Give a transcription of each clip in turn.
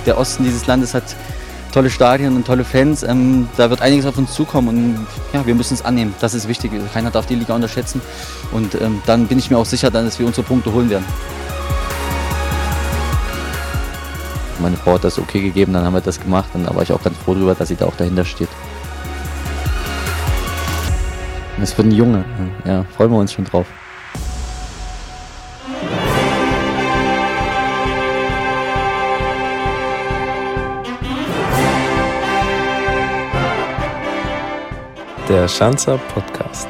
der Osten dieses Landes hat tolle Stadien und tolle Fans. Da wird einiges auf uns zukommen und ja, wir müssen es annehmen. Das ist wichtig. Keiner darf die Liga unterschätzen. Und dann bin ich mir auch sicher, dass wir unsere Punkte holen werden. Meine Frau hat das okay gegeben, dann haben wir das gemacht. Und da war ich auch ganz froh darüber, dass sie da auch dahinter steht. Das wird ein Junge. Ja, freuen wir uns schon drauf. Der Schanzer Podcast.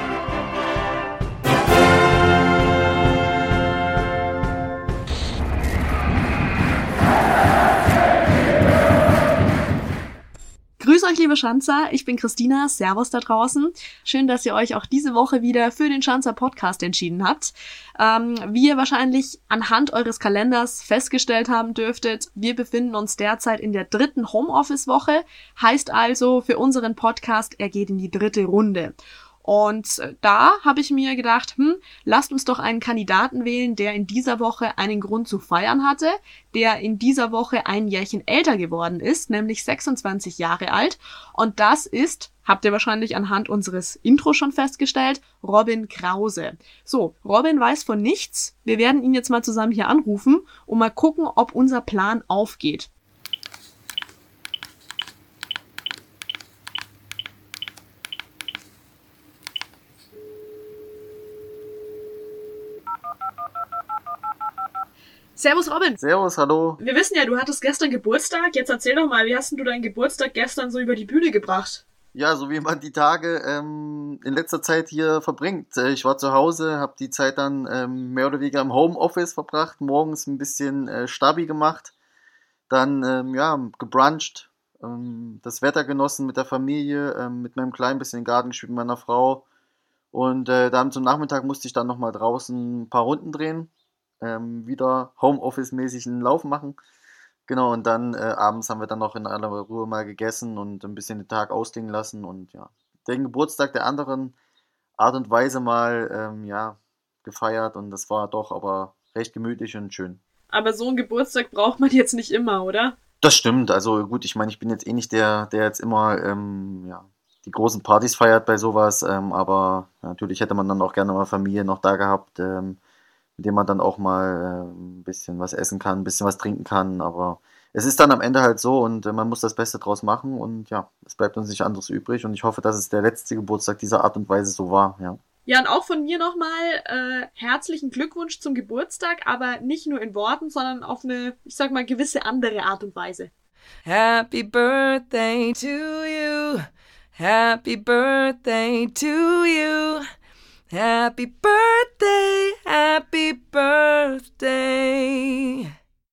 Grüß euch, liebe Schanzer, ich bin Christina, Servus da draußen. Schön, dass ihr euch auch diese Woche wieder für den Schanzer Podcast entschieden habt. Wie ihr wahrscheinlich anhand eures Kalenders festgestellt haben dürftet, wir befinden uns derzeit in der 3. Homeoffice-Woche, heißt also für unseren Podcast, er geht in die 3. Runde. Und da habe ich mir gedacht, lasst uns doch einen Kandidaten wählen, der in dieser Woche einen Grund zu feiern hatte, der in dieser Woche ein Jährchen älter geworden ist, nämlich 26 Jahre alt. Und das ist, habt ihr wahrscheinlich anhand unseres Intros schon festgestellt, Robin Krause. So, Robin weiß von nichts. Wir werden ihn jetzt mal zusammen hier anrufen und mal gucken, ob unser Plan aufgeht. Servus Robin. Servus, hallo. Wir wissen ja, du hattest gestern Geburtstag. Jetzt erzähl doch mal, wie hast du deinen Geburtstag gestern so über die Bühne gebracht? Ja, so wie man die Tage in letzter Zeit hier verbringt. Ich war zu Hause, habe die Zeit dann mehr oder weniger im Homeoffice verbracht, morgens ein bisschen Stabi gemacht, dann gebruncht, das Wetter genossen mit der Familie, mit meinem Kleinen ein bisschen im Garten gespielt mit meiner Frau und dann zum Nachmittag musste ich dann nochmal draußen ein paar Runden drehen. Wieder Homeoffice-mäßig einen Lauf machen. Genau, und dann abends haben wir dann noch in aller Ruhe mal gegessen und ein bisschen den Tag ausklingen lassen und ja, den Geburtstag der anderen Art und Weise mal gefeiert und das war doch aber recht gemütlich und schön. Aber so einen Geburtstag braucht man jetzt nicht immer, oder? Das stimmt, also gut, ich meine, ich bin jetzt eh nicht der jetzt immer die großen Partys feiert bei sowas, aber natürlich hätte man dann auch gerne mal Familie noch da gehabt, mit dem man dann auch mal ein bisschen was essen kann, ein bisschen was trinken kann, aber es ist dann am Ende halt so und man muss das Beste draus machen und ja, es bleibt uns nicht anderes übrig und ich hoffe, dass es der letzte Geburtstag dieser Art und Weise so war, ja. Ja, und auch von mir nochmal herzlichen Glückwunsch zum Geburtstag, aber nicht nur in Worten, sondern auf eine, ich sag mal, gewisse andere Art und Weise. Happy birthday to you, happy birthday to you. Happy birthday, happy birthday.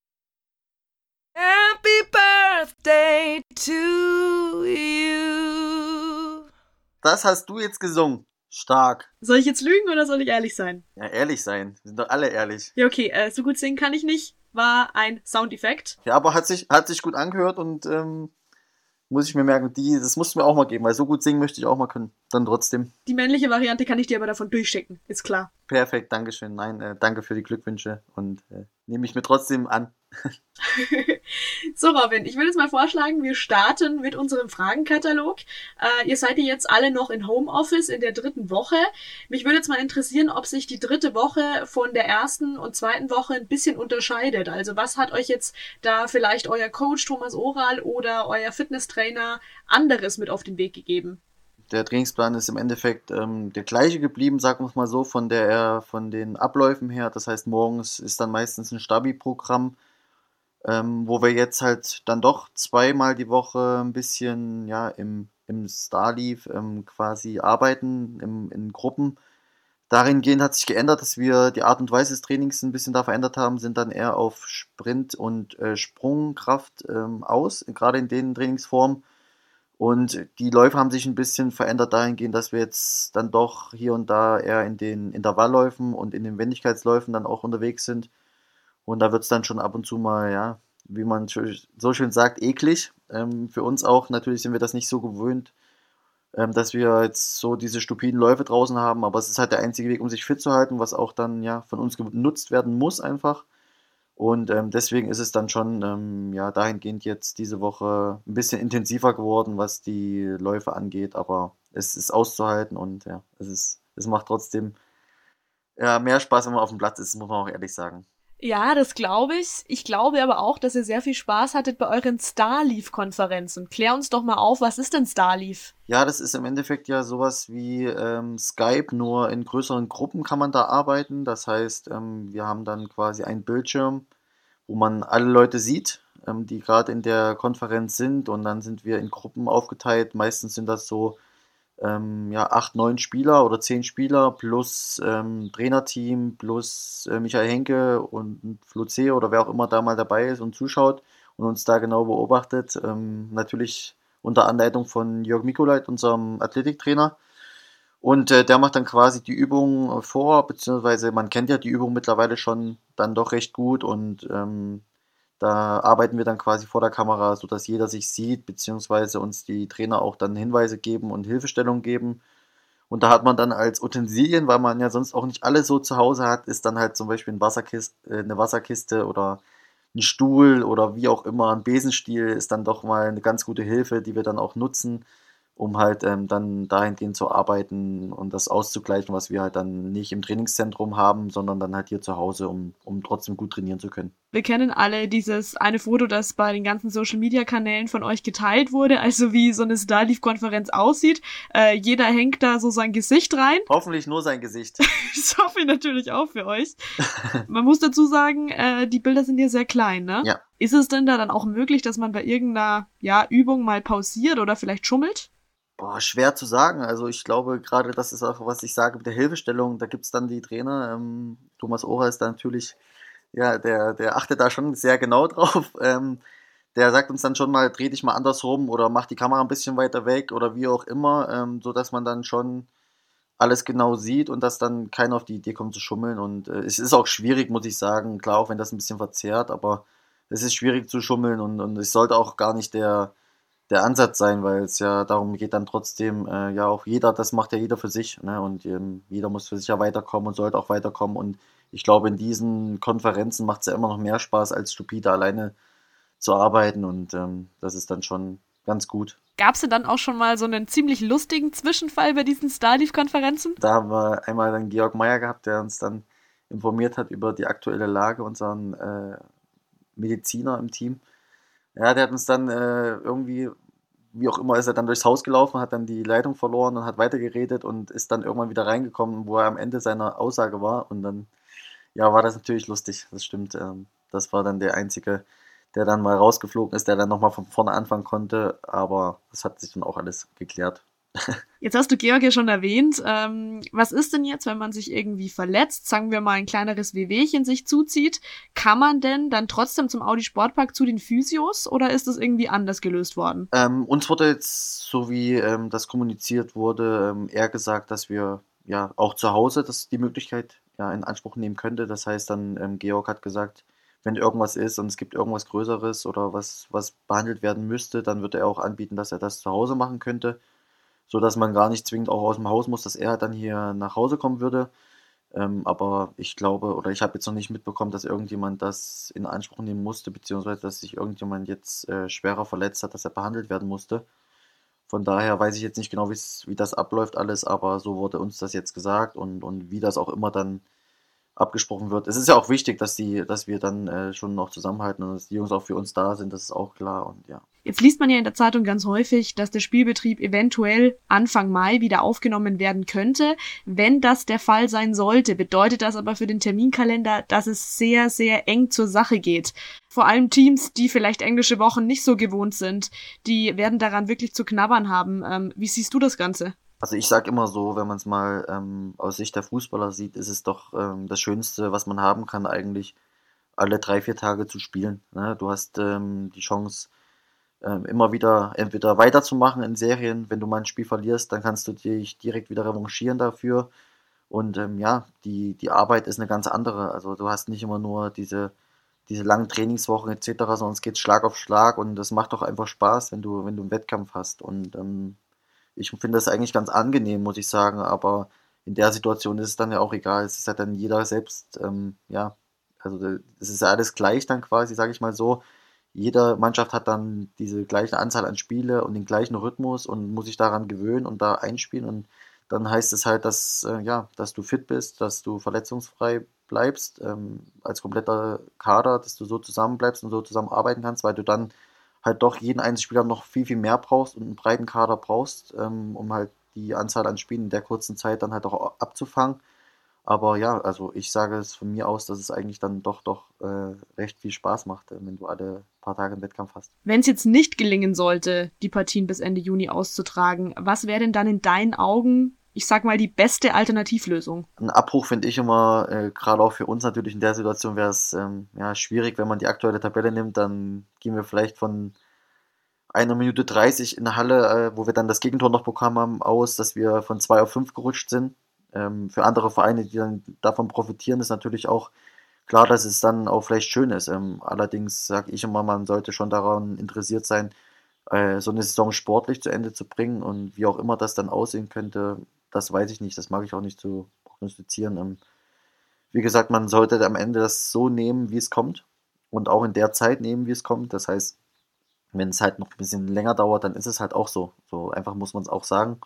Happy birthday to you. Das hast du jetzt gesungen. Stark. Soll ich jetzt lügen oder soll ich ehrlich sein? Ja, ehrlich sein. Wir sind doch alle ehrlich. Ja, okay, so gut singen kann ich nicht. War ein Soundeffekt. Ja, aber hat sich gut angehört und muss ich mir merken, das musst du mir auch mal geben, weil so gut singen möchte ich auch mal können. Dann trotzdem. Die männliche Variante kann ich dir aber davon durchschicken, ist klar. Perfekt, Dankeschön. Nein, danke für die Glückwünsche und nehme ich mir trotzdem an. So, Robin, ich würde jetzt mal vorschlagen, wir starten mit unserem Fragenkatalog. Ihr seid ja jetzt alle noch in Homeoffice in der 3. Woche. Mich würde jetzt mal interessieren, ob sich die 3. Woche von der 1. und 2. Woche ein bisschen unterscheidet. Also was hat euch jetzt da vielleicht euer Coach Thomas Oral oder euer Fitnesstrainer anderes mit auf den Weg gegeben? Der Trainingsplan ist im Endeffekt der gleiche geblieben, sagen wir es mal so, von den Abläufen her. Das heißt, morgens ist dann meistens ein Stabi-Programm, wo wir jetzt halt dann doch zweimal die Woche ein bisschen im Starleaf quasi arbeiten, in Gruppen. Dahingehend hat sich geändert, dass wir die Art und Weise des Trainings ein bisschen da verändert haben, sind dann eher auf Sprint und Sprungkraft aus, gerade in den Trainingsformen. Und die Läufe haben sich ein bisschen verändert dahingehend, dass wir jetzt dann doch hier und da eher in den Intervallläufen und in den Wendigkeitsläufen dann auch unterwegs sind. Und da wird es dann schon ab und zu mal, wie man so schön sagt, eklig. Für uns auch, natürlich sind wir das nicht so gewöhnt, dass wir jetzt so diese stupiden Läufe draußen haben. Aber es ist halt der einzige Weg, um sich fit zu halten, was auch dann von uns genutzt werden muss einfach. Und deswegen ist es dann schon dahingehend jetzt diese Woche ein bisschen intensiver geworden, was die Läufe angeht, aber es ist auszuhalten und ja, es macht trotzdem mehr Spaß, wenn man auf dem Platz ist, muss man auch ehrlich sagen. Ja, das glaube ich. Ich glaube aber auch, dass ihr sehr viel Spaß hattet bei euren Starleaf-Konferenzen. Klär uns doch mal auf, was ist denn Starleaf? Ja, das ist im Endeffekt ja sowas wie Skype, nur in größeren Gruppen kann man da arbeiten. Das heißt, wir haben dann quasi einen Bildschirm, wo man alle Leute sieht, die gerade in der Konferenz sind und dann sind wir in Gruppen aufgeteilt. Meistens sind das so 8, 9 Spieler oder 10 Spieler plus Trainerteam plus Michael Henke und Flo C. oder wer auch immer da mal dabei ist und zuschaut und uns da genau beobachtet. Natürlich unter Anleitung von Jörg Mikolait, unserem Athletiktrainer. Und der macht dann quasi die Übung vor, beziehungsweise man kennt ja die Übung mittlerweile schon dann doch recht gut und da arbeiten wir dann quasi vor der Kamera, sodass jeder sich sieht, beziehungsweise uns die Trainer auch dann Hinweise geben und Hilfestellung geben. Und da hat man dann als Utensilien, weil man ja sonst auch nicht alles so zu Hause hat, ist dann halt zum Beispiel eine Wasserkiste oder ein Stuhl oder wie auch immer, ein Besenstiel ist dann doch mal eine ganz gute Hilfe, die wir dann auch nutzen, um halt dann dahingehend zu arbeiten und das auszugleichen, was wir halt dann nicht im Trainingszentrum haben, sondern dann halt hier zu Hause, um trotzdem gut trainieren zu können. Wir kennen alle dieses eine Foto, das bei den ganzen Social-Media-Kanälen von euch geteilt wurde, also wie so eine Starleaf-Konferenz aussieht. Jeder hängt da so sein Gesicht rein. Hoffentlich nur sein Gesicht. Das hoffe ich natürlich auch für euch. Man muss dazu sagen, die Bilder sind ja sehr klein, ne? Ja. Ist es denn da dann auch möglich, dass man bei irgendeiner Übung mal pausiert oder vielleicht schummelt? Boah, schwer zu sagen. Also ich glaube, gerade das ist auch, was ich sage mit der Hilfestellung, da gibt es dann die Trainer. Thomas Ohrer ist da natürlich, ja, der achtet da schon sehr genau drauf. Der sagt uns dann schon mal, dreh dich mal andersrum oder mach die Kamera ein bisschen weiter weg oder wie auch immer, sodass man dann schon alles genau sieht und dass dann keiner auf die Idee kommt zu schummeln. Und es ist auch schwierig, muss ich sagen. Klar, auch wenn das ein bisschen verzerrt, aber es ist schwierig zu schummeln und es sollte auch gar nicht der Ansatz sein, weil es ja darum geht dann trotzdem, auch jeder, das macht ja jeder für sich, ne? Und jeder muss für sich ja weiterkommen und sollte auch weiterkommen. Und ich glaube, in diesen Konferenzen macht es ja immer noch mehr Spaß, als stupide alleine zu arbeiten. Und das ist dann schon ganz gut. Gab es denn dann auch schon mal so einen ziemlich lustigen Zwischenfall bei diesen Starleaf-Konferenzen? Da haben wir einmal dann Georg Meier gehabt, der uns dann informiert hat über die aktuelle Lage, unseren Mediziner im Team. Ja, der hat uns dann irgendwie, wie auch immer, ist er dann durchs Haus gelaufen, hat dann die Leitung verloren und hat weitergeredet und ist dann irgendwann wieder reingekommen, wo er am Ende seiner Aussage war. Und dann, ja, war das natürlich lustig, das stimmt. Das war dann der Einzige, der dann mal rausgeflogen ist, der dann nochmal von vorne anfangen konnte. Aber das hat sich dann auch alles geklärt. Jetzt hast du Georg ja schon erwähnt. Was ist denn jetzt, wenn man sich irgendwie verletzt, sagen wir mal ein kleineres Wehwehchen sich zuzieht? Kann man denn dann trotzdem zum Audi Sportpark zu den Physios oder ist das irgendwie anders gelöst worden? Uns wurde jetzt, so wie das kommuniziert wurde, eher gesagt, dass wir ja auch zu Hause die Möglichkeit in Anspruch nehmen könnte. Das heißt dann, Georg hat gesagt, wenn irgendwas ist und es gibt irgendwas Größeres oder was behandelt werden müsste, dann würde er auch anbieten, dass er das zu Hause machen könnte, sodass man gar nicht zwingend auch aus dem Haus muss, dass er dann hier nach Hause kommen würde. Aber ich glaube, oder ich habe jetzt noch nicht mitbekommen, dass irgendjemand das in Anspruch nehmen musste, beziehungsweise dass sich irgendjemand jetzt schwerer verletzt hat, dass er behandelt werden musste. Von daher weiß ich jetzt nicht genau, wie das abläuft alles, aber so wurde uns das jetzt gesagt und wie das auch immer dann abgesprochen wird. Es ist ja auch wichtig, dass wir dann schon noch zusammenhalten und dass die Jungs auch für uns da sind, das ist auch klar und ja. Jetzt liest man ja in der Zeitung ganz häufig, dass der Spielbetrieb eventuell Anfang Mai wieder aufgenommen werden könnte. Wenn das der Fall sein sollte, bedeutet das aber für den Terminkalender, dass es sehr, sehr eng zur Sache geht. Vor allem Teams, die vielleicht englische Wochen nicht so gewohnt sind, die werden daran wirklich zu knabbern haben. Wie siehst du das Ganze? Also ich sage immer so, wenn man es mal aus Sicht der Fußballer sieht, ist es doch das Schönste, was man haben kann, eigentlich alle 3, 4 Tage zu spielen. Ne? Du hast die Chance, immer wieder entweder weiterzumachen in Serien. Wenn du mal ein Spiel verlierst, dann kannst du dich direkt wieder revanchieren dafür. Und die Arbeit ist eine ganz andere. Also du hast nicht immer nur diese langen Trainingswochen etc., sondern es geht Schlag auf Schlag und das macht doch einfach Spaß, wenn du einen Wettkampf hast. Und ich finde das eigentlich ganz angenehm, muss ich sagen, aber in der Situation ist es dann ja auch egal. Es ist ja dann jeder selbst Also das ist ja alles gleich dann quasi, sage ich mal so. Jede Mannschaft hat dann diese gleiche Anzahl an Spiele und den gleichen Rhythmus und muss sich daran gewöhnen und da einspielen. Und dann heißt es halt, dass du fit bist, dass du verletzungsfrei bleibst, als kompletter Kader, dass du so zusammenbleibst und so zusammenarbeiten kannst, weil du dann halt doch jeden einzelnen Spieler noch viel, viel mehr brauchst und einen breiten Kader brauchst, um halt die Anzahl an Spielen in der kurzen Zeit dann halt auch abzufangen. Aber ja, also ich sage es von mir aus, dass es eigentlich dann doch recht viel Spaß macht, wenn du alle paar Tage einen Wettkampf hast. Wenn es jetzt nicht gelingen sollte, die Partien bis Ende Juni auszutragen, was wäre denn dann in deinen Augen, ich sag mal, die beste Alternativlösung? Ein Abbruch finde ich immer, gerade auch für uns natürlich in der Situation wäre es schwierig, wenn man die aktuelle Tabelle nimmt, dann gehen wir vielleicht von 1 Minute 30 in der Halle, wo wir dann das Gegentor noch bekommen haben, aus, dass wir von 2 auf 5 gerutscht sind. Für andere Vereine, die dann davon profitieren, ist natürlich auch klar, dass es dann auch vielleicht schön ist. Allerdings sage ich immer, man sollte schon daran interessiert sein, so eine Saison sportlich zu Ende zu bringen, und wie auch immer das dann aussehen könnte, das weiß ich nicht. Das mag ich auch nicht zu prognostizieren. Wie gesagt, man sollte am Ende das so nehmen, wie es kommt, und auch in der Zeit nehmen, wie es kommt. Das heißt, wenn es halt noch ein bisschen länger dauert, dann ist es halt auch so. So einfach muss man es auch sagen.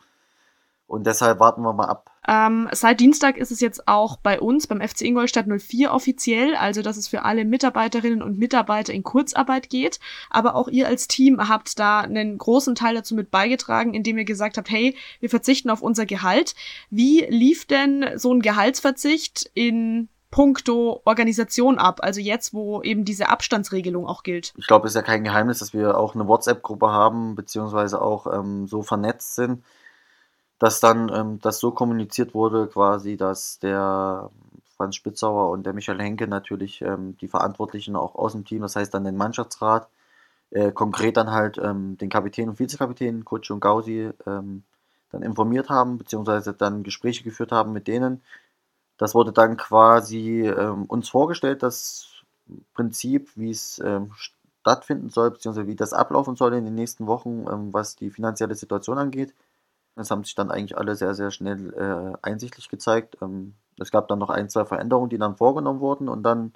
Und deshalb warten wir mal ab. Seit Dienstag ist es jetzt auch bei uns, beim FC Ingolstadt 04 offiziell, also dass es für alle Mitarbeiterinnen und Mitarbeiter in Kurzarbeit geht. Aber auch ihr als Team habt da einen großen Teil dazu mit beigetragen, indem ihr gesagt habt, hey, wir verzichten auf unser Gehalt. Wie lief denn so ein Gehaltsverzicht in puncto Organisation ab? Also jetzt, wo eben diese Abstandsregelung auch gilt. Ich glaube, es ist ja kein Geheimnis, dass wir auch eine WhatsApp-Gruppe haben, beziehungsweise auch so vernetzt sind, dass dann das so kommuniziert wurde, quasi, dass der Franz Spitzauer und der Michael Henke natürlich die Verantwortlichen auch aus dem Team, das heißt dann den Mannschaftsrat, konkret dann halt den Kapitän und Vizekapitän, Kutsch und Gausi, dann informiert haben, beziehungsweise dann Gespräche geführt haben mit denen. Das wurde dann quasi uns vorgestellt, das Prinzip, wie es stattfinden soll, beziehungsweise wie das ablaufen soll in den nächsten Wochen, was die finanzielle Situation angeht. Es haben sich dann eigentlich alle sehr, sehr schnell einsichtlich gezeigt. Es gab dann noch 1, 2 Veränderungen, die dann vorgenommen wurden, und dann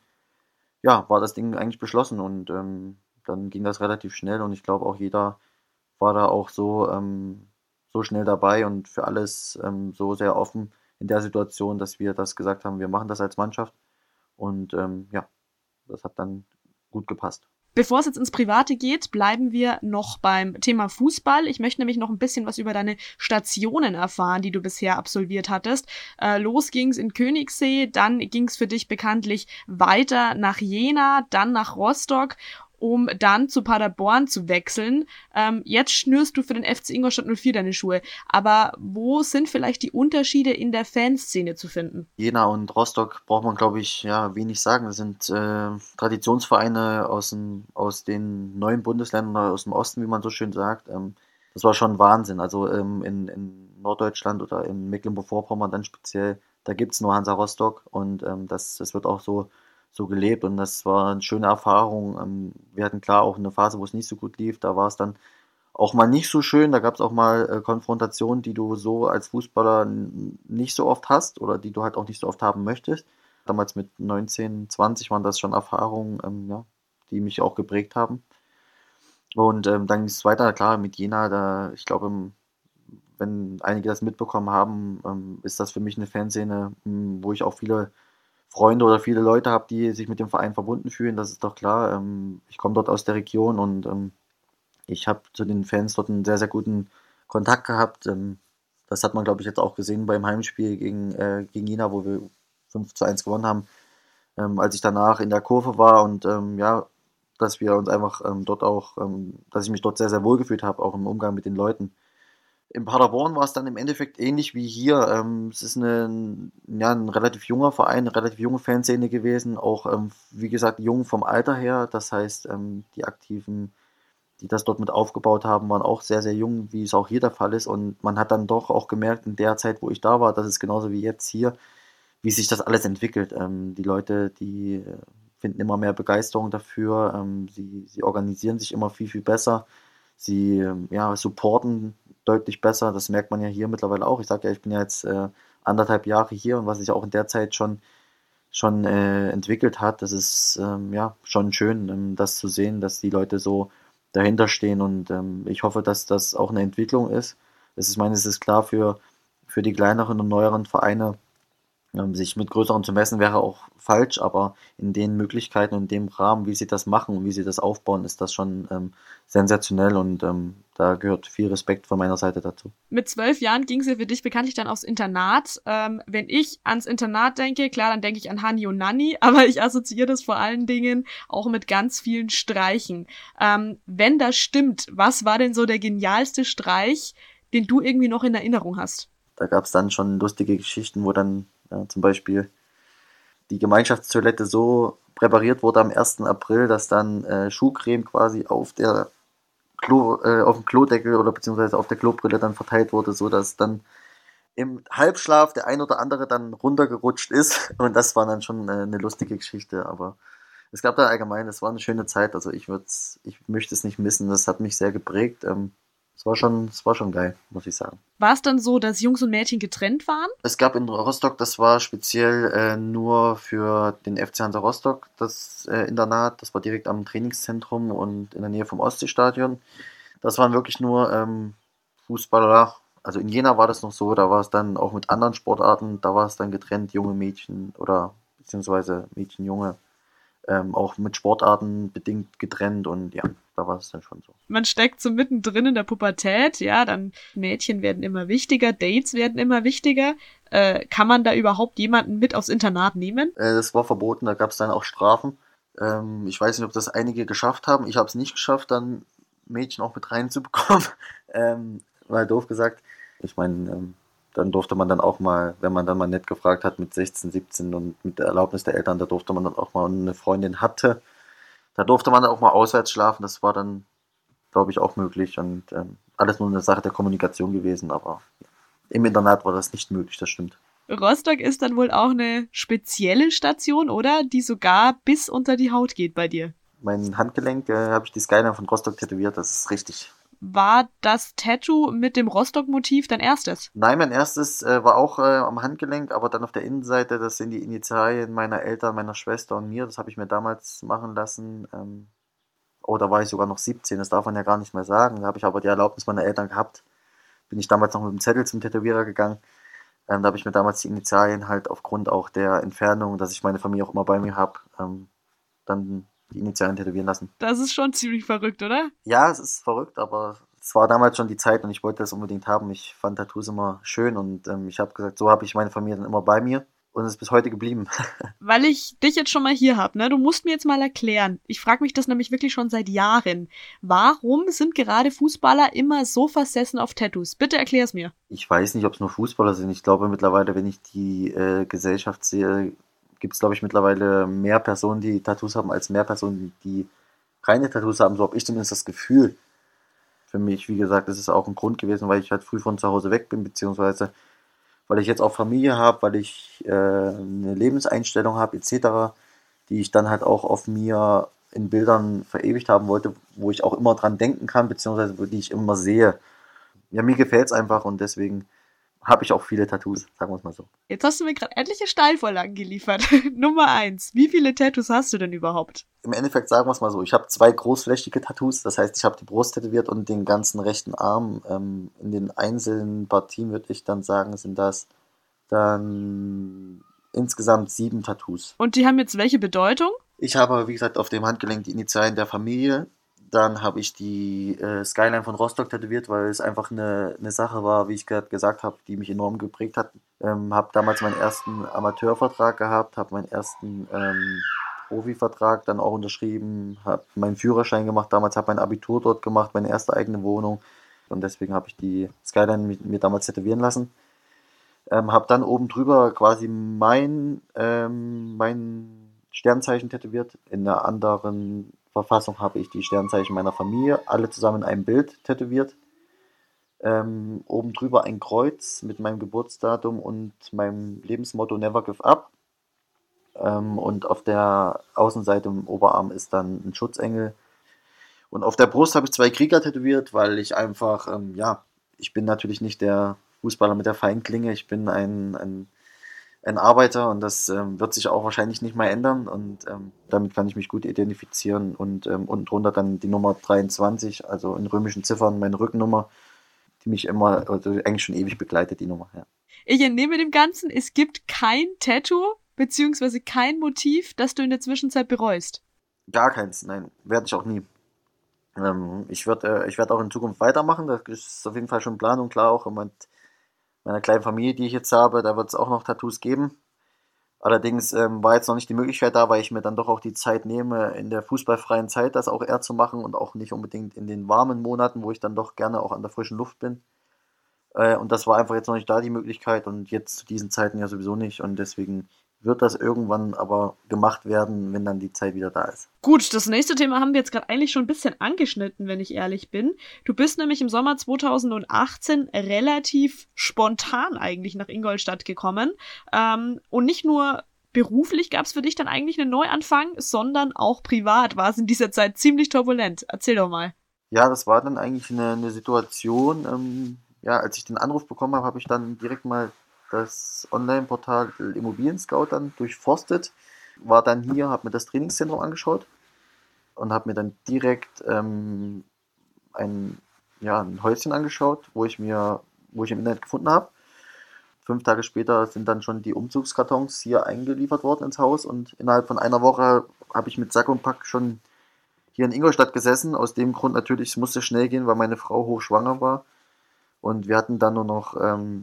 war das Ding eigentlich beschlossen, und dann ging das relativ schnell, und ich glaube auch jeder war da auch so schnell dabei und für alles so sehr offen in der Situation, dass wir das gesagt haben, wir machen das als Mannschaft, und das hat dann gut gepasst. Bevor es jetzt ins Private geht, bleiben wir noch beim Thema Fußball. Ich möchte nämlich noch ein bisschen was über deine Stationen erfahren, die du bisher absolviert hattest. Los ging's in Königssee, dann ging's für dich bekanntlich weiter nach Jena, dann nach Rostock, um dann zu Paderborn zu wechseln. Jetzt schnürst du für den FC Ingolstadt 04 deine Schuhe. Aber wo sind vielleicht die Unterschiede in der Fanszene zu finden? Jena und Rostock braucht man, glaube ich, wenig sagen. Das sind Traditionsvereine aus den neuen Bundesländern, aus dem Osten, wie man so schön sagt. Das war schon Wahnsinn. Also in Norddeutschland oder in Mecklenburg-Vorpommern dann speziell, da gibt es nur Hansa Rostock, und das wird auch so gelebt, und das war eine schöne Erfahrung. Wir hatten klar auch eine Phase, wo es nicht so gut lief, da war es dann auch mal nicht so schön, da gab es auch mal Konfrontationen, die du so als Fußballer nicht so oft hast oder die du halt auch nicht so oft haben möchtest. Damals mit 19, 20 waren das schon Erfahrungen, die mich auch geprägt haben. Und dann ging es weiter, klar, mit Jena, ich glaube, wenn einige das mitbekommen haben, ist das für mich eine Fanszene, wo ich auch viele Freunde oder viele Leute habe, die sich mit dem Verein verbunden fühlen, das ist doch klar. Ich komme dort aus der Region, und ich habe zu den Fans dort einen sehr, sehr guten Kontakt gehabt. Das hat man, glaube ich, jetzt auch gesehen beim Heimspiel gegen Jena, wo wir 5:1 gewonnen haben. Als ich danach in der Kurve war, und dass wir uns einfach dort auch, dass ich mich dort sehr, sehr wohl gefühlt habe, auch im Umgang mit den Leuten. In Paderborn war es dann im Endeffekt ähnlich wie hier. Es ist ein relativ junger Verein, eine relativ junge Fanszene gewesen, auch wie gesagt jung vom Alter her. Das heißt, die Aktiven, die das dort mit aufgebaut haben, waren auch sehr, sehr jung, wie es auch hier der Fall ist. Und man hat dann doch auch gemerkt in der Zeit, wo ich da war, dass es genauso wie jetzt hier, wie sich das alles entwickelt. Die Leute, die finden immer mehr Begeisterung dafür. Sie organisieren sich immer viel, viel besser. Sie supporten deutlich besser. Das merkt man ja hier mittlerweile auch. Ich sage ja, ich bin ja jetzt 1,5 Jahre hier, und was ich auch in der Zeit schon schon entwickelt hat. Das ist schon schön, das zu sehen, dass die Leute so dahinter stehen und ich hoffe, dass das auch eine Entwicklung ist. Es ist klar für die kleineren und neueren Vereine, sich mit größeren zu messen, wäre auch falsch, aber in den Möglichkeiten und in dem Rahmen, wie sie das machen und wie sie das aufbauen, ist das schon sensationell und da gehört viel Respekt von meiner Seite dazu. Mit 12 Jahren ging es ja für dich bekanntlich dann aufs Internat. Wenn ich ans Internat denke, klar, dann denke ich an Hani und Nanni, aber ich assoziiere das vor allen Dingen auch mit ganz vielen Streichen. Wenn das stimmt, was war denn so der genialste Streich, den du irgendwie noch in Erinnerung hast? Da gab es dann schon lustige Geschichten, wo dann zum Beispiel die Gemeinschaftstoilette so präpariert wurde am 1. April, dass dann Schuhcreme quasi auf dem Klodeckel oder beziehungsweise auf der Klobrille dann verteilt wurde, sodass dann im Halbschlaf der ein oder andere dann runtergerutscht ist. Und das war dann schon eine lustige Geschichte. Aber es gab da allgemein, es war eine schöne Zeit. Also ich möchte es nicht missen. Das hat mich sehr geprägt. Es war schon geil, muss ich sagen. War es dann so, dass Jungs und Mädchen getrennt waren? Es gab in Rostock, das war speziell nur für den FC Hansa Rostock, das Internat. Das war direkt am Trainingszentrum und in der Nähe vom Ostseestadion. Das waren wirklich nur Fußballer. Also in Jena war das noch so, da war es dann auch mit anderen Sportarten, da war es dann getrennt, junge Mädchen oder beziehungsweise Mädchen, Junge. Auch mit Sportarten bedingt getrennt und ja, da war es dann schon so. Man steckt so mittendrin in der Pubertät, ja, dann Mädchen werden immer wichtiger, Dates werden immer wichtiger. Kann man da überhaupt jemanden mit aufs Internat nehmen? Das war verboten, da gab es dann auch Strafen. Ich weiß nicht, ob das einige geschafft haben. Ich habe es nicht geschafft, dann Mädchen auch mit reinzubekommen. Weil doof gesagt. Ich meine, dann durfte man dann auch mal, wenn man dann mal nett gefragt hat mit 16, 17 und mit der Erlaubnis der Eltern, da durfte man dann auch mal eine Freundin hatte. Da durfte man dann auch mal auswärts schlafen. Das war dann, glaube ich, auch möglich und alles nur eine Sache der Kommunikation gewesen. Aber im Internat war das nicht möglich, das stimmt. Rostock ist dann wohl auch eine spezielle Station, oder? Die sogar bis unter die Haut geht bei dir. Mein Handgelenk habe ich die Skyline von Rostock tätowiert, das ist richtig. War das Tattoo mit dem Rostock-Motiv dein erstes? Nein, mein erstes war auch am Handgelenk, aber dann auf der Innenseite, das sind die Initialien meiner Eltern, meiner Schwester und mir. Das habe ich mir damals machen lassen. Da war ich sogar noch 17, das darf man ja gar nicht mehr sagen. Da habe ich aber die Erlaubnis meiner Eltern gehabt. Bin ich damals noch mit dem Zettel zum Tätowierer gegangen. Da habe ich mir damals die Initialien halt aufgrund auch der Entfernung, dass ich meine Familie auch immer bei mir habe, dann die Initialien tätowieren lassen. Das ist schon ziemlich verrückt, oder? Ja, es ist verrückt, aber es war damals schon die Zeit und ich wollte das unbedingt haben. Ich fand Tattoos immer schön und ich habe gesagt, so habe ich meine Familie dann immer bei mir und es ist bis heute geblieben. Weil ich dich jetzt schon mal hier habe, ne? Du musst mir jetzt mal erklären. Ich frage mich das nämlich wirklich schon seit Jahren. Warum sind gerade Fußballer immer so versessen auf Tattoos? Bitte erklär's mir. Ich weiß nicht, ob es nur Fußballer sind. Ich glaube mittlerweile, wenn ich die Gesellschaft sehe, gibt es, glaube ich, mittlerweile mehr Personen, die Tattoos haben, als mehr Personen, die keine Tattoos haben. So habe ich zumindest das Gefühl. Für mich, wie gesagt, ist es auch ein Grund gewesen, weil ich halt früh von zu Hause weg bin, beziehungsweise weil ich jetzt auch Familie habe, weil ich eine Lebenseinstellung habe, etc., die ich dann halt auch auf mir in Bildern verewigt haben wollte, wo ich auch immer dran denken kann, beziehungsweise die ich immer sehe. Ja, mir gefällt es einfach und deswegen habe ich auch viele Tattoos, sagen wir es mal so. Jetzt hast du mir gerade etliche Steilvorlagen geliefert. Nummer 1. Wie viele Tattoos hast du denn überhaupt? Im Endeffekt sagen wir es mal so, ich habe 2 großflächige Tattoos, das heißt, ich habe die Brust tätowiert und den ganzen rechten Arm. In den einzelnen Partien würde ich dann sagen, sind das dann insgesamt 7 Tattoos. Und die haben jetzt welche Bedeutung? Ich habe, wie gesagt, auf dem Handgelenk die Initialien der Familie. Dann habe ich die Skyline von Rostock tätowiert, weil es einfach eine Sache war, wie ich gerade gesagt habe, die mich enorm geprägt hat. Habe damals meinen ersten Amateurvertrag gehabt, habe meinen ersten Profivertrag dann auch unterschrieben, habe meinen Führerschein gemacht, damals habe mein Abitur dort gemacht, meine erste eigene Wohnung. Und deswegen habe ich die Skyline mir damals tätowieren lassen. Habe dann oben drüber quasi mein Sternzeichen tätowiert. In einer anderen Verfassung habe ich die Sternzeichen meiner Familie, alle zusammen in einem Bild tätowiert. Oben drüber ein Kreuz mit meinem Geburtsdatum und meinem Lebensmotto Never Give Up. Und auf der Außenseite im Oberarm ist dann ein Schutzengel. Und auf der Brust habe ich 2 Krieger tätowiert, weil ich einfach, ich bin natürlich nicht der Fußballer mit der Feinklinge, ich bin ein ein Arbeiter und das wird sich auch wahrscheinlich nicht mehr ändern und damit kann ich mich gut identifizieren und unten drunter dann die Nummer 23, also in römischen Ziffern meine Rückennummer, die mich immer, also eigentlich schon ewig begleitet, die Nummer, ja. Ich entnehme dem Ganzen, es gibt kein Tattoo beziehungsweise kein Motiv, das du in der Zwischenzeit bereust. Gar keins, nein, werde ich auch nie. Ich werd auch in Zukunft weitermachen, das ist auf jeden Fall schon Plan und klar auch mit meiner kleinen Familie, die ich jetzt habe, da wird es auch noch Tattoos geben. Allerdings war jetzt noch nicht die Möglichkeit da, weil ich mir dann doch auch die Zeit nehme, in der fußballfreien Zeit das auch eher zu machen und auch nicht unbedingt in den warmen Monaten, wo ich dann doch gerne auch an der frischen Luft bin. Und das war einfach jetzt noch nicht da, die Möglichkeit, und jetzt zu diesen Zeiten ja sowieso nicht, und deswegen wird das irgendwann aber gemacht werden, wenn dann die Zeit wieder da ist. Gut, das nächste Thema haben wir jetzt gerade eigentlich schon ein bisschen angeschnitten, wenn ich ehrlich bin. Du bist nämlich im Sommer 2018 relativ spontan eigentlich nach Ingolstadt gekommen. Und nicht nur beruflich gab es für dich dann eigentlich einen Neuanfang, sondern auch privat war es in dieser Zeit ziemlich turbulent. Erzähl doch mal. Ja, das war dann eigentlich eine Situation, als ich den Anruf bekommen habe, habe ich dann direkt mal das Online-Portal Immobilien Scout dann durchforstet, war dann hier, habe mir das Trainingszentrum angeschaut und habe mir dann direkt ein Häuschen angeschaut, wo ich im Internet gefunden habe. 5 Tage später sind dann schon die Umzugskartons hier eingeliefert worden ins Haus, und innerhalb von einer Woche habe ich mit Sack und Pack schon hier in Ingolstadt gesessen. Aus dem Grund natürlich, es musste schnell gehen, weil meine Frau hochschwanger war, und wir hatten dann nur noch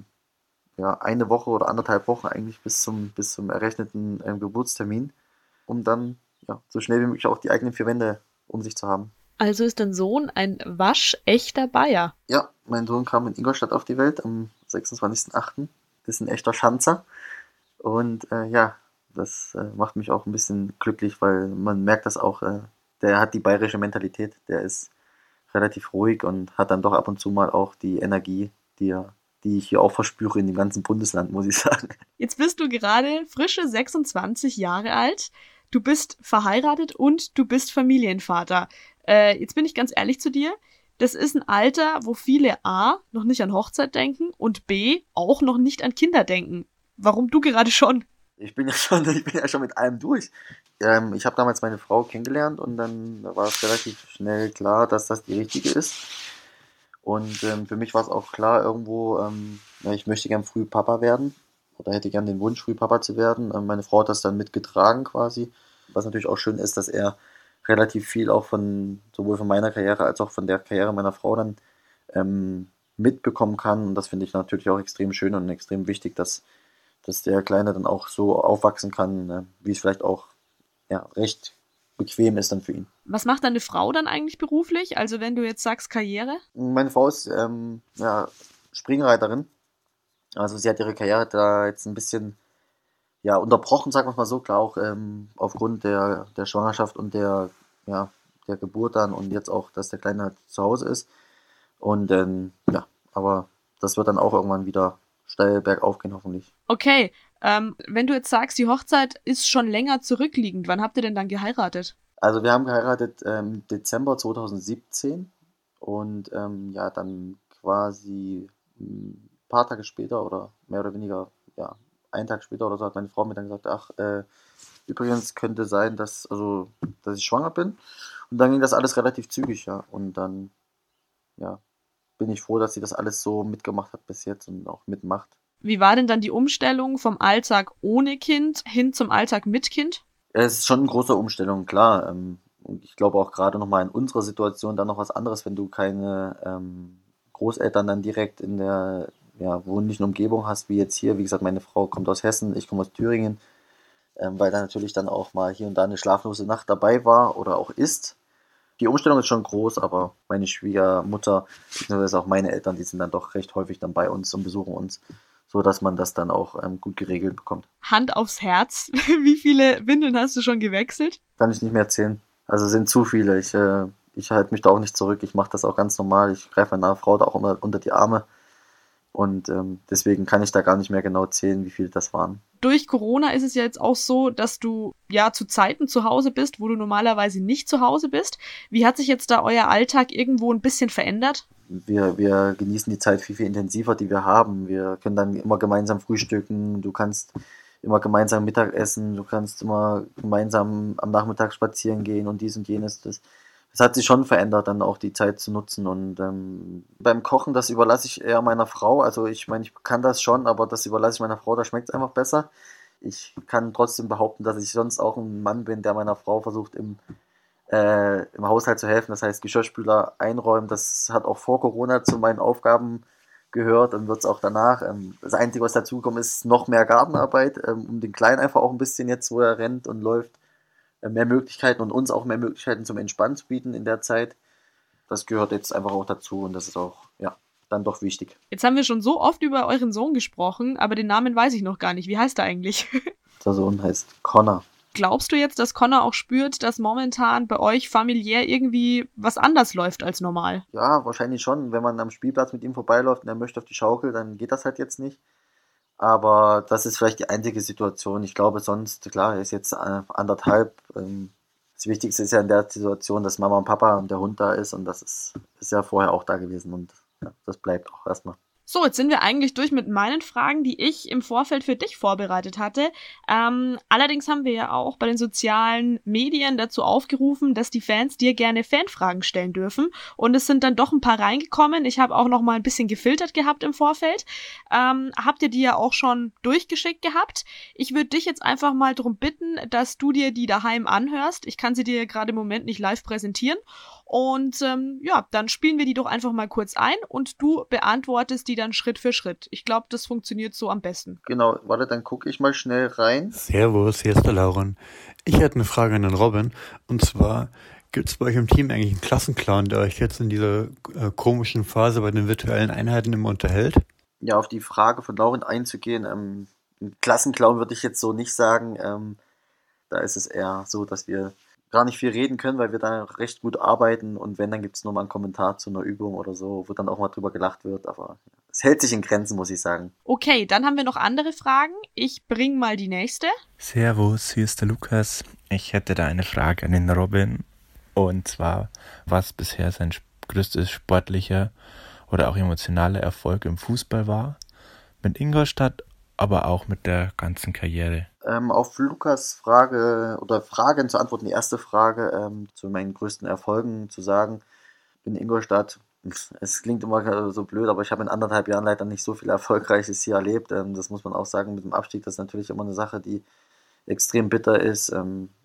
eine Woche oder 1,5 Wochen eigentlich bis zum errechneten Geburtstermin, um dann so schnell wie möglich auch die eigenen 4 Wände um sich zu haben. Also ist dein Sohn ein waschechter Bayer? Ja, mein Sohn kam in Ingolstadt auf die Welt am 26.08. Das ist ein echter Schanzer. Und das macht mich auch ein bisschen glücklich, weil man merkt das auch, der hat die bayerische Mentalität, der ist relativ ruhig und hat dann doch ab und zu mal auch die Energie, die ich hier auch verspüre in dem ganzen Bundesland, muss ich sagen. Jetzt bist du gerade frische 26 Jahre alt, du bist verheiratet und du bist Familienvater. Jetzt bin ich ganz ehrlich zu dir, das ist ein Alter, wo viele A, noch nicht an Hochzeit denken und B, auch noch nicht an Kinder denken. Warum du gerade schon? Ich bin ja schon mit allem durch. Ich habe damals meine Frau kennengelernt und dann war es relativ schnell klar, dass das die richtige ist. Und für mich war es auch klar irgendwo, ich möchte gern früh Papa werden oder hätte gern den Wunsch, früh Papa zu werden. Meine Frau hat das dann mitgetragen quasi. Was natürlich auch schön ist, dass er relativ viel auch sowohl von meiner Karriere als auch von der Karriere meiner Frau dann mitbekommen kann. Und das finde ich natürlich auch extrem schön und extrem wichtig, dass der Kleine dann auch so aufwachsen kann, wie es vielleicht auch recht bequem ist dann für ihn. Was macht deine Frau dann eigentlich beruflich? Also wenn du jetzt sagst Karriere? Meine Frau ist Springreiterin. Also sie hat ihre Karriere da jetzt ein bisschen unterbrochen, sagen wir es mal so, klar auch aufgrund der Schwangerschaft und der Geburt dann und jetzt auch, dass der Kleine halt zu Hause ist. Und aber das wird dann auch irgendwann wieder steil bergauf gehen, hoffentlich. Okay, wenn du jetzt sagst, die Hochzeit ist schon länger zurückliegend, wann habt ihr denn dann geheiratet? Also wir haben geheiratet im Dezember 2017 und dann quasi ein paar Tage später oder mehr oder weniger, einen Tag später oder so, hat meine Frau mir dann gesagt, übrigens könnte sein, dass ich schwanger bin. Und dann ging das alles relativ zügig, und dann, bin ich froh, dass sie das alles so mitgemacht hat bis jetzt und auch mitmacht. Wie war denn dann die Umstellung vom Alltag ohne Kind hin zum Alltag mit Kind? Es ist schon eine große Umstellung, klar. Und ich glaube auch gerade nochmal in unserer Situation dann noch was anderes, wenn du keine Großeltern dann direkt in der wohnlichen Umgebung hast, wie jetzt hier. Wie gesagt, meine Frau kommt aus Hessen, ich komme aus Thüringen, weil da natürlich dann auch mal hier und da eine schlaflose Nacht dabei war oder auch ist. Die Umstellung ist schon groß, aber meine Schwiegermutter, beziehungsweise auch meine Eltern, die sind dann doch recht häufig dann bei uns und besuchen uns, so dass man das dann auch gut geregelt bekommt. Hand aufs Herz, wie viele Windeln hast du schon gewechselt? Kann ich nicht mehr erzählen. Also sind zu viele. Ich halte mich da auch nicht zurück. Ich mache das auch ganz normal. Ich greife meiner Frau da auch immer unter die Arme. Und deswegen kann ich da gar nicht mehr genau zählen, wie viele das waren. Durch Corona ist es ja jetzt auch so, dass du zu Zeiten zu Hause bist, wo du normalerweise nicht zu Hause bist. Wie hat sich jetzt da euer Alltag irgendwo ein bisschen verändert? Wir genießen die Zeit viel, viel intensiver, die wir haben. Wir können dann immer gemeinsam frühstücken. Du kannst immer gemeinsam Mittagessen, du kannst immer gemeinsam am Nachmittag spazieren gehen und dies und jenes. Das hat sich schon verändert, dann auch die Zeit zu nutzen. Und beim Kochen, das überlasse ich eher meiner Frau. Also ich meine, ich kann das schon, aber das überlasse ich meiner Frau, da schmeckt es einfach besser. Ich kann trotzdem behaupten, dass ich sonst auch ein Mann bin, der meiner Frau versucht, im Haushalt zu helfen. Das heißt, Geschirrspüler einräumen, das hat auch vor Corona zu meinen Aufgaben gehört und wird es auch danach. Das Einzige, was dazukommt, ist noch mehr Gartenarbeit, um den Kleinen einfach auch ein bisschen jetzt, wo er rennt und läuft, mehr Möglichkeiten und uns auch mehr Möglichkeiten zum Entspannen zu bieten in der Zeit. Das gehört jetzt einfach auch dazu und das ist auch, ja, dann doch wichtig. Jetzt haben wir schon so oft über euren Sohn gesprochen, aber den Namen weiß ich noch gar nicht. Wie heißt er eigentlich? Der Sohn heißt Connor. Glaubst du jetzt, dass Connor auch spürt, dass momentan bei euch familiär irgendwie was anders läuft als normal? Ja, wahrscheinlich schon. Wenn man am Spielplatz mit ihm vorbeiläuft und er möchte auf die Schaukel, dann geht das halt jetzt nicht. Aber das ist vielleicht die einzige Situation. Ich glaube sonst, klar, er ist jetzt 1,5. Das Wichtigste ist ja in der Situation, dass Mama und Papa und der Hund da ist und das ist ja vorher auch da gewesen und ja, das bleibt auch erstmal. So, jetzt sind wir eigentlich durch mit meinen Fragen, die ich im Vorfeld für dich vorbereitet hatte. Allerdings haben wir ja auch bei den sozialen Medien dazu aufgerufen, dass die Fans dir gerne Fanfragen stellen dürfen. Und es sind dann doch ein paar reingekommen. Ich habe auch noch mal ein bisschen gefiltert gehabt im Vorfeld. Habt ihr die ja auch schon durchgeschickt gehabt. Ich würde dich jetzt einfach mal darum bitten, dass du dir die daheim anhörst. Ich kann sie dir gerade im Moment nicht live präsentieren. Und ja, dann spielen wir die doch einfach mal kurz ein und du beantwortest die dann Schritt für Schritt. Ich glaube, das funktioniert so am besten. Genau, warte, dann gucke ich mal schnell rein. Servus, hier ist der Lauren. Ich hätte eine Frage an den Robin. Und zwar, gibt es bei euch im Team eigentlich einen Klassenclown, der euch jetzt in dieser komischen Phase bei den virtuellen Einheiten immer unterhält? Ja, auf die Frage von Lauren einzugehen, einen Klassenclown würde ich jetzt so nicht sagen. Da ist es eher so, dass wir gar nicht viel reden können, weil wir da recht gut arbeiten und wenn, dann gibt es nur mal einen Kommentar zu einer Übung oder so, wo dann auch mal drüber gelacht wird, aber es hält sich in Grenzen, muss ich sagen. Okay, dann haben wir noch andere Fragen. Ich bring mal die nächste. Servus, hier ist der Lukas. Ich hätte da eine Frage an den Robin. Und zwar, was bisher sein größtes sportlicher oder auch emotionaler Erfolg im Fußball war? Mit Ingolstadt, aber auch mit der ganzen Karriere. Auf Lukas Frage oder Fragen zu antworten, die erste Frage zu meinen größten Erfolgen zu sagen, in Ingolstadt, es klingt immer so blöd, aber ich habe in 1,5 Jahren leider nicht so viel Erfolgreiches hier erlebt. Das muss man auch sagen, mit dem Abstieg, das ist natürlich immer eine Sache, die extrem bitter ist,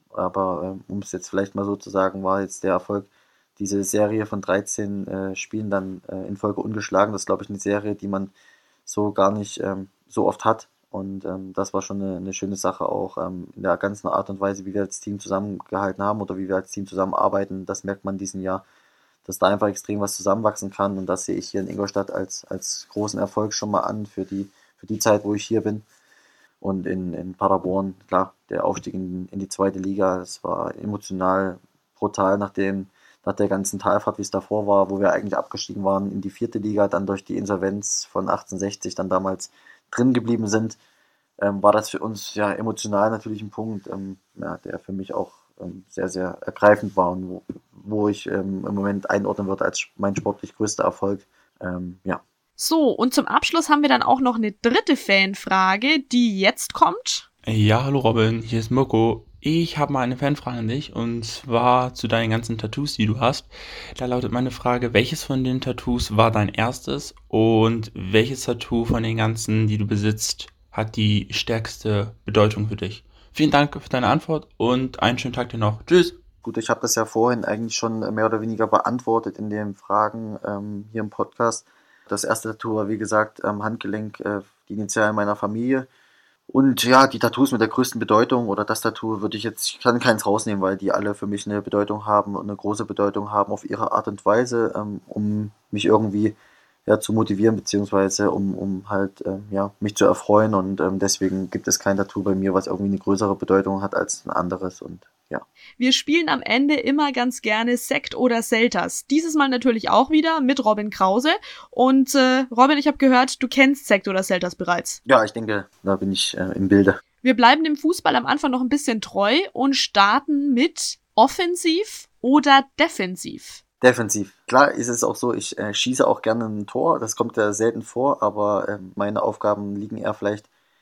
aber um es jetzt vielleicht mal so zu sagen, war jetzt der Erfolg, diese Serie von 13 Spielen dann in Folge ungeschlagen, das ist glaube ich eine Serie, die man so gar nicht so oft hat. Und das war schon eine schöne Sache auch in der ganzen Art und Weise, wie wir als Team zusammengehalten haben oder wie wir als Team zusammenarbeiten. Das merkt man diesen Jahr, dass da einfach extrem was zusammenwachsen kann. Und das sehe ich hier in Ingolstadt als großen Erfolg schon mal an für die Zeit, wo ich hier bin. Und in Paderborn, klar, der Aufstieg in die 2. Liga, das war emotional brutal nach der ganzen Talfahrt, wie es davor war, wo wir eigentlich abgestiegen waren in die 4. Liga, dann durch die Insolvenz von 1860 dann damals drin geblieben sind, war das für uns ja emotional natürlich ein Punkt, der für mich auch sehr, sehr ergreifend war und wo ich im Moment einordnen würde als mein sportlich größter Erfolg. Ja. So, und zum Abschluss haben wir dann auch noch eine dritte Fanfrage, die jetzt kommt. Ja, hallo Robin, hier ist Mirko. Ich habe mal eine Fanfrage an dich und zwar zu deinen ganzen Tattoos, die du hast. Da lautet meine Frage, welches von den Tattoos war dein erstes und welches Tattoo von den ganzen, die du besitzt, hat die stärkste Bedeutung für dich? Vielen Dank für deine Antwort und einen schönen Tag dir noch. Tschüss! Gut, ich habe das ja vorhin eigentlich schon mehr oder weniger beantwortet in den Fragen hier im Podcast. Das erste Tattoo war wie gesagt am Handgelenk, die Initialen meiner Familie. Und ja, die Tattoos mit der größten Bedeutung oder das Tattoo ich kann keins rausnehmen, weil die alle für mich eine Bedeutung haben und eine große Bedeutung haben auf ihre Art und Weise, um mich irgendwie zu motivieren, beziehungsweise um halt mich zu erfreuen und deswegen gibt es kein Tattoo bei mir, was irgendwie eine größere Bedeutung hat als ein anderes und ja. Wir spielen am Ende immer ganz gerne Sekt oder Selters. Dieses Mal natürlich auch wieder mit Robin Krause. Und Robin, ich habe gehört, du kennst Sekt oder Selters bereits. Ja, ich denke, da bin ich im Bilde. Wir bleiben dem Fußball am Anfang noch ein bisschen treu und starten mit offensiv oder defensiv. Defensiv. Klar ist es auch so, ich schieße auch gerne ein Tor. Das kommt ja selten vor, aber meine Aufgaben liegen eher vielleicht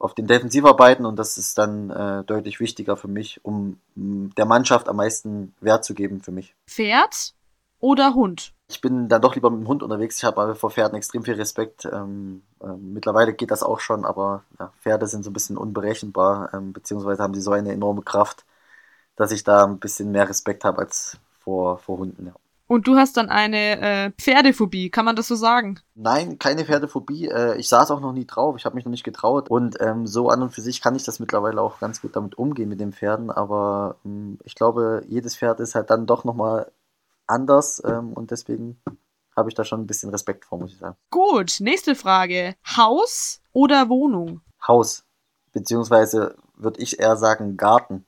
auf den Defensivarbeiten und das ist dann deutlich wichtiger für mich, um der Mannschaft am meisten Wert zu geben für mich. Pferd oder Hund? Ich bin dann doch lieber mit dem Hund unterwegs. Ich habe aber vor Pferden extrem viel Respekt. Mittlerweile geht das auch schon, aber ja, Pferde sind so ein bisschen unberechenbar, beziehungsweise haben sie so eine enorme Kraft, dass ich da ein bisschen mehr Respekt habe als vor Hunden. Ja. Und du hast dann eine Pferdephobie, kann man das so sagen? Nein, keine Pferdephobie. Ich saß auch noch nie drauf. Ich habe mich noch nicht getraut. Und so an und für sich kann ich das mittlerweile auch ganz gut damit umgehen mit den Pferden. Aber ich glaube, jedes Pferd ist halt dann doch nochmal anders und deswegen habe ich da schon ein bisschen Respekt vor, muss ich sagen. Gut, nächste Frage. Haus oder Wohnung? Haus, beziehungsweise würde ich eher sagen Garten.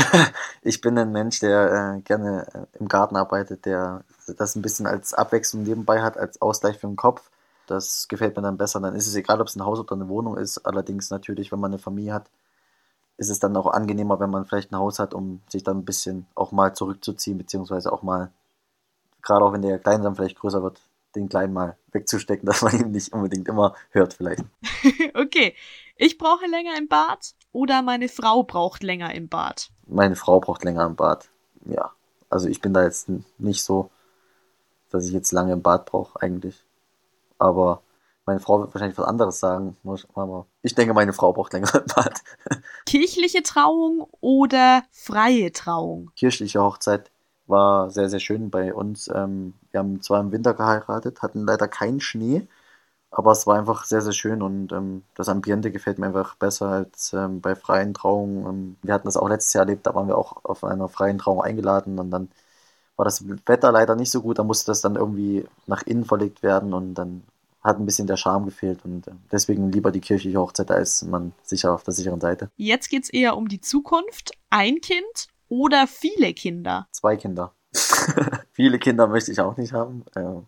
Ich bin ein Mensch, der gerne im Garten arbeitet, der das ein bisschen als Abwechslung nebenbei hat, als Ausgleich für den Kopf. Das gefällt mir dann besser. Dann ist es egal, ob es ein Haus oder eine Wohnung ist. Allerdings natürlich, wenn man eine Familie hat, ist es dann auch angenehmer, wenn man vielleicht ein Haus hat, um sich dann ein bisschen auch mal zurückzuziehen, beziehungsweise auch mal, gerade auch wenn der Kleine dann vielleicht größer wird, den Kleinen mal wegzustecken, dass man ihn nicht unbedingt immer hört vielleicht. Okay, ich brauche länger im Bad oder meine Frau braucht länger im Bad? Meine Frau braucht länger im Bad. Ja, also ich bin da jetzt nicht so, dass ich jetzt lange im Bad brauche eigentlich. Aber meine Frau wird wahrscheinlich was anderes sagen. Aber ich denke, meine Frau braucht länger im Bad. Kirchliche Trauung oder freie Trauung? Kirchliche Hochzeit war sehr, sehr schön bei uns. Wir haben zwar im Winter geheiratet, hatten leider keinen Schnee, aber es war einfach sehr, sehr schön und das Ambiente gefällt mir einfach besser als bei freien Trauungen. Wir hatten das auch letztes Jahr erlebt, da waren wir auch auf einer freien Trauung eingeladen und dann war das Wetter leider nicht so gut, da musste das dann irgendwie nach innen verlegt werden und dann hat ein bisschen der Charme gefehlt und deswegen lieber die kirchliche Hochzeit, da ist man sicher auf der sicheren Seite. Jetzt geht's eher um die Zukunft. Ein Kind oder viele Kinder? 2 Kinder. Viele Kinder möchte ich auch nicht haben,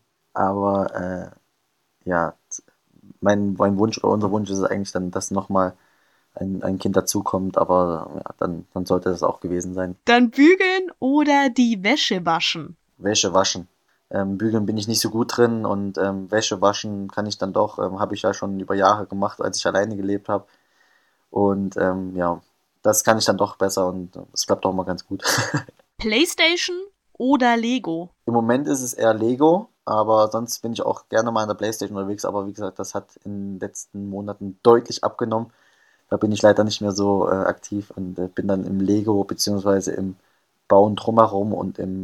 aber ja, mein Wunsch oder unser Wunsch ist es eigentlich dann, dass nochmal ein Kind dazukommt, aber ja, dann sollte das auch gewesen sein. Dann bügeln oder die Wäsche waschen? Wäsche waschen. Bügeln bin ich nicht so gut drin und Wäsche waschen kann ich dann doch, habe ich ja schon über Jahre gemacht, als ich alleine gelebt habe. Und ja, das kann ich dann doch besser und es klappt auch mal ganz gut. PlayStation oder Lego? Im Moment ist es eher Lego, aber sonst bin ich auch gerne mal an der PlayStation unterwegs. Aber wie gesagt, das hat in den letzten Monaten deutlich abgenommen. Da bin ich leider nicht mehr so aktiv und bin dann im Lego bzw. im Bauen drumherum und im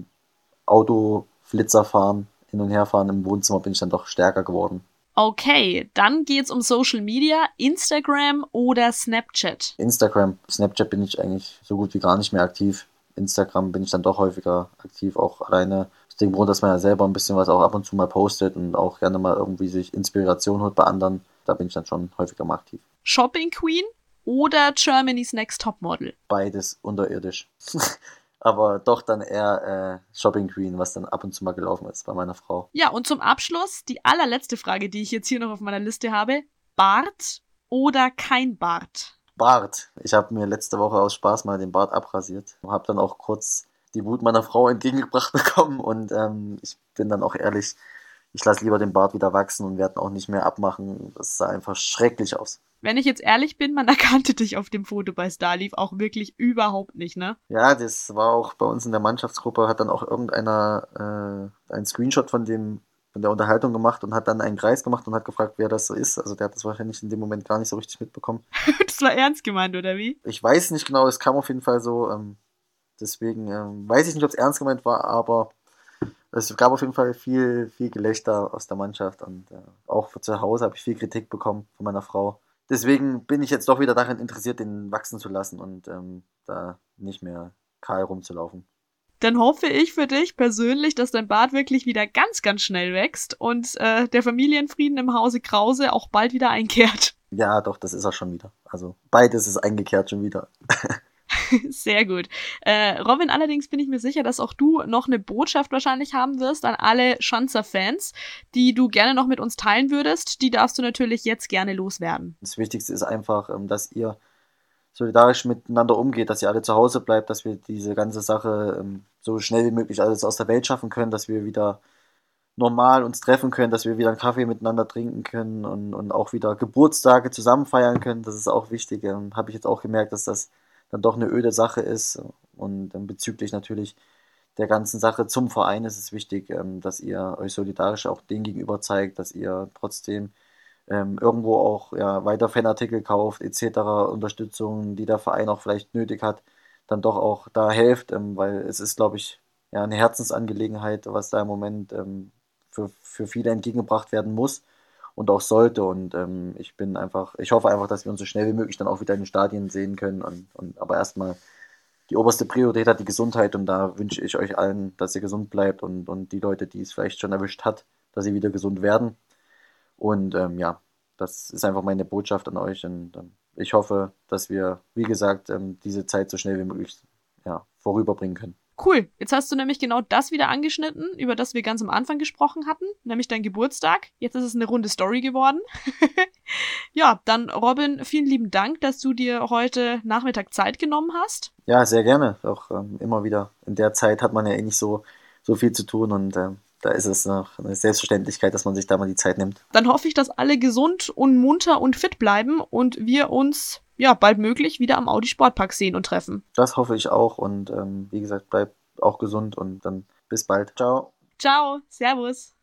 Autoflitzerfahren, hin und her fahren im Wohnzimmer bin ich dann doch stärker geworden. Okay, dann geht's um Social Media, Instagram oder Snapchat? Instagram, Snapchat bin ich eigentlich so gut wie gar nicht mehr aktiv. Instagram bin ich dann doch häufiger aktiv, auch alleine aus dem Grund, dass man ja selber ein bisschen was auch ab und zu mal postet und auch gerne mal irgendwie sich Inspiration holt bei anderen. Da bin ich dann schon häufiger mal aktiv. Shopping Queen oder Germany's Next Topmodel? Beides unterirdisch. Aber doch dann eher Shopping Queen, was dann ab und zu mal gelaufen ist bei meiner Frau. Ja, und zum Abschluss die allerletzte Frage, die ich jetzt hier noch auf meiner Liste habe. Bart oder kein Bart? Bart. Ich habe mir letzte Woche aus Spaß mal den Bart abrasiert. Habe dann auch kurz die Wut meiner Frau entgegengebracht bekommen und ich bin dann auch ehrlich, ich lasse lieber den Bart wieder wachsen und werde auch nicht mehr abmachen. Das sah einfach schrecklich aus. Wenn ich jetzt ehrlich bin, man erkannte dich auf dem Foto bei Starleaf auch wirklich überhaupt nicht, ne? Ja, das war auch bei uns in der Mannschaftsgruppe, hat dann auch irgendeiner einen Screenshot von der Unterhaltung gemacht und hat dann einen Kreis gemacht und hat gefragt, wer das so ist. Also der hat das wahrscheinlich in dem Moment gar nicht so richtig mitbekommen. Das war ernst gemeint, oder wie? Ich weiß nicht genau, es kam auf jeden Fall so. Deswegen weiß ich nicht, ob es ernst gemeint war, aber es gab auf jeden Fall viel, viel Gelächter aus der Mannschaft und auch zu Hause habe ich viel Kritik bekommen von meiner Frau. Deswegen bin ich jetzt doch wieder daran interessiert, den wachsen zu lassen und da nicht mehr kahl rumzulaufen. Dann hoffe ich für dich persönlich, dass dein Bart wirklich wieder ganz, ganz schnell wächst und der Familienfrieden im Hause Krause auch bald wieder einkehrt. Ja, doch, das ist er schon wieder. Also beides ist eingekehrt schon wieder. Sehr gut. Robin, allerdings bin ich mir sicher, dass auch du noch eine Botschaft wahrscheinlich haben wirst an alle Schanzer-Fans, die du gerne noch mit uns teilen würdest. Die darfst du natürlich jetzt gerne loswerden. Das Wichtigste ist einfach, dass ihr solidarisch miteinander umgeht, dass ihr alle zu Hause bleibt, dass wir diese ganze Sache so schnell wie möglich alles aus der Welt schaffen können, dass wir wieder normal uns treffen können, dass wir wieder einen Kaffee miteinander trinken können und auch wieder Geburtstage zusammen feiern können. Das ist auch wichtig. Habe ich jetzt auch gemerkt, dass das dann doch eine öde Sache ist. Und bezüglich natürlich der ganzen Sache zum Verein ist es wichtig, dass ihr euch solidarisch auch denen gegenüber zeigt, dass ihr trotzdem irgendwo auch weiter Fanartikel kauft, etc., Unterstützung, die der Verein auch vielleicht nötig hat, dann doch auch da helft, weil es ist, glaube ich, eine Herzensangelegenheit, was da im Moment für viele entgegengebracht werden muss und auch sollte. Und ich hoffe einfach, dass wir uns so schnell wie möglich dann auch wieder in den Stadien sehen können. Aber erstmal die oberste Priorität hat die Gesundheit und da wünsche ich euch allen, dass ihr gesund bleibt und die Leute, die es vielleicht schon erwischt hat, dass sie wieder gesund werden. Und das ist einfach meine Botschaft an euch und ich hoffe, dass wir, wie gesagt, diese Zeit so schnell wie möglich vorüberbringen können. Cool, jetzt hast du nämlich genau das wieder angeschnitten, über das wir ganz am Anfang gesprochen hatten, nämlich dein Geburtstag. Jetzt ist es eine runde Story geworden. Ja, dann Robin, vielen lieben Dank, dass du dir heute Nachmittag Zeit genommen hast. Ja, sehr gerne. Auch immer wieder. In der Zeit hat man ja eh nicht so viel zu tun und da ist es noch eine Selbstverständlichkeit, dass man sich da mal die Zeit nimmt. Dann hoffe ich, dass alle gesund und munter und fit bleiben und wir uns bald möglich wieder am Audi Sportpark sehen und treffen. Das hoffe ich auch und wie gesagt, bleibt auch gesund und dann bis bald. Ciao. Ciao, servus.